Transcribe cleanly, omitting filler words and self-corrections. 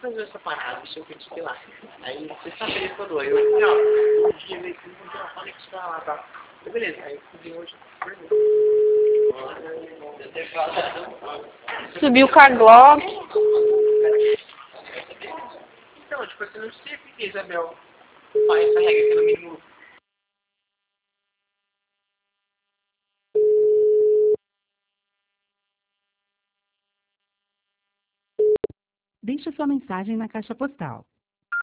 fazer essa parada, não sei o que, não sei lá. Aí, sexta-feira ele falou, aí eu falei, ó, um dia veio aqui, não tem uma fala que você vai lá, tá? Eu, beleza, aí eu fui hoje, Subiu com a Glock. então, tipo assim, não sei por que Isabel faz essa regra aqui no mínimo. Deixe sua mensagem na caixa postal